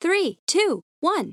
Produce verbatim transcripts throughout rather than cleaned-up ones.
Three, two, one.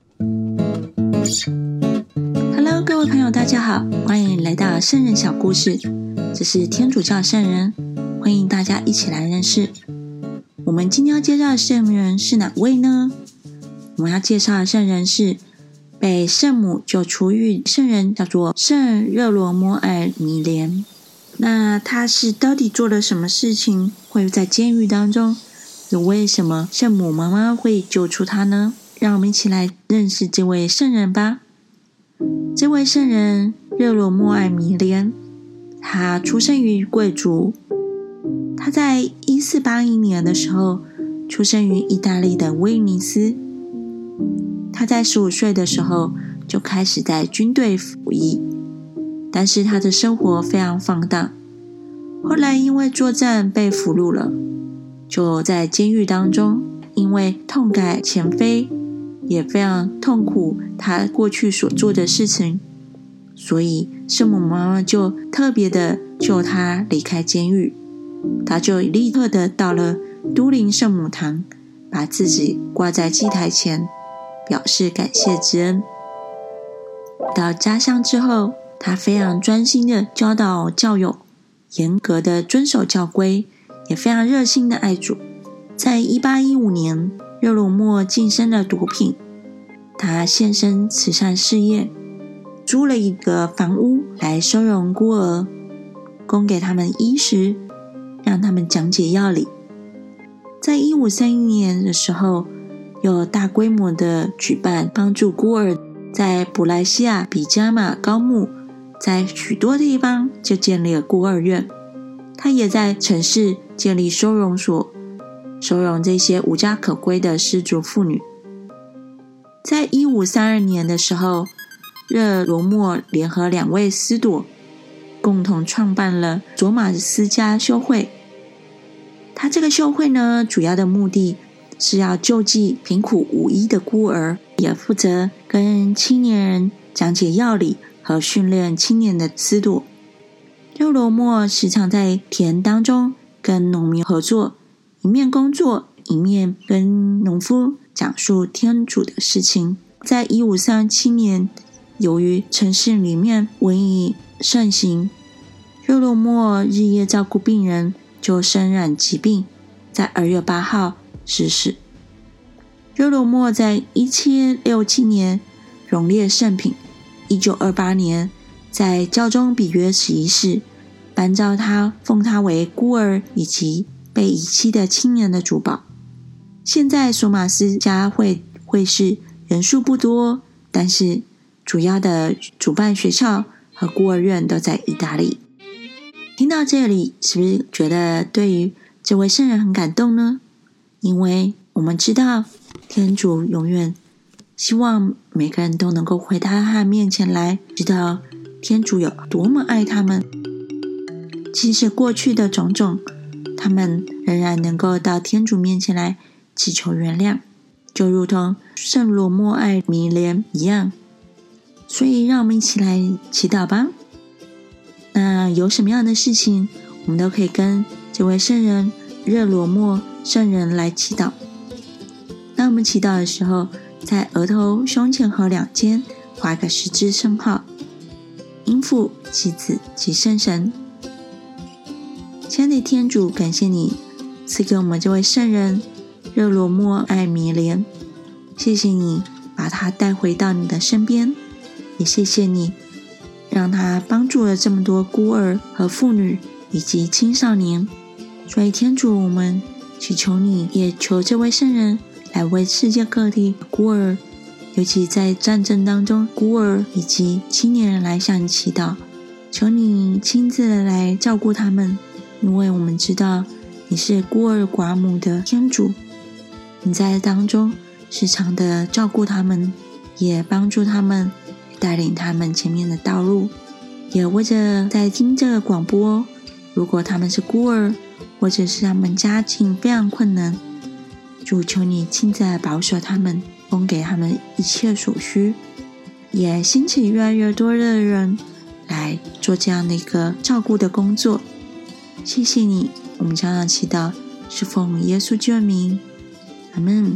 Hello， 各位朋友，大家好，欢迎来到圣人小故事。这是天主教圣人，欢迎大家一起来认识。我们今天要介绍的圣人是哪位呢？我们要介绍的圣人是被圣母救出狱圣人，叫做圣热罗摩艾米莲。那他是到底做了什么事情，会在监狱当中？有为什么圣母妈妈会救出他呢？让我们一起来认识这位圣人吧。这位圣人热罗摩艾米莲，他出生于贵族。他在一四八一年的时候出生于意大利的威尼斯。他在十五岁的时候就开始在军队服役，但是他的生活非常放荡。后来因为作战被俘虏了，就在监狱当中，因为痛改前非，也非常痛苦他过去所做的事情，所以圣母妈妈就特别的救他离开监狱。他就立刻的到了都灵圣母堂，把自己挂在祭台前，表示感谢之恩。到家乡之后，他非常专心的教导教友，严格的遵守教规，也非常热心的爱主。在一八一五年，热罗莫晋升了毒品，他献身慈善事业，租了一个房屋来收容孤儿，供给他们衣食，让他们讲解药理。在一五三一年的时候，有大规模的举办帮助孤儿，在布莱西亚、比加马、高木，在许多地方就建立了孤儿院。他也在城市建立收容所，收容这些无家可归的失足妇女。在一五三二年的时候，热罗莫联合两位司铎，共同创办了佐马斯加修会。他这个修会呢，主要的目的是要救济贫苦无依的孤儿，也负责跟青年人讲解药理和训练青年的司铎。热罗莫时常在田当中跟农民合作，一面工作，一面跟农夫讲述天主的事情。在一五三七年，由于城市里面瘟疫盛行，热罗莫日夜照顾病人，就身染疾病，在二月八号逝世。热罗莫在一七六七年荣列圣品，一九二八年在教宗比约十一世颁诏他，封他为孤儿以及被遗弃的青年的主保。现在索马斯加会会士人数不多，但是主要的主办学校和孤儿院都在意大利。听到这里，是不是觉得对于这位圣人很感动呢？因为我们知道天主永远希望每个人都能够回到他面前来，知道天主有多么爱他们。即使过去的种种，他们仍然能够到天主面前来祈求原谅，就如同圣罗摩艾米莲一样。所以让我们一起来祈祷吧。那有什么样的事情，我们都可以跟这位圣人热罗莫圣人来祈祷。当我们祈祷的时候，在额头、胸前和两肩画一个十字圣号，因父及子及圣神。亲爱的天主，感谢你赐给我们这位圣人热罗莫艾米莲，谢谢你把他带回到你的身边，也谢谢你让他帮助了这么多孤儿和妇女以及青少年。所以天主，我们祈求你，也求这位圣人来为世界各地孤儿，尤其在战争当中孤儿以及青年人来向你祈祷，求你亲自的来照顾他们，因为我们知道你是孤儿寡母的天主，你在当中时常的照顾他们，也帮助他们，带领他们前面的道路。也为着在听这个广播，如果他们是孤儿，或者是他们家境非常困难，主求你亲自来保守他们，供给他们一切所需，也兴起越来越多的人来做这样的一个照顾的工作。谢谢你，我们将要祈祷是奉耶稣救名，阿们。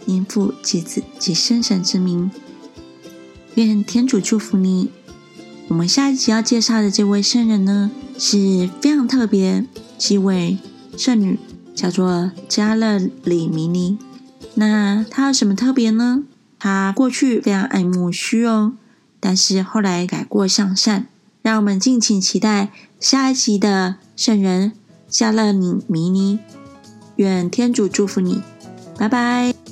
因父及子及圣神之名，愿天主祝福你。我们下一集要介绍的这位圣人呢，是非常特别，是一位圣女，叫做加勒里弥尼。那她有什么特别呢？她过去非常爱慕虚荣，但是后来改过向善。让我们敬请期待下一集的圣人加勒里弥尼。愿天主祝福你，拜拜。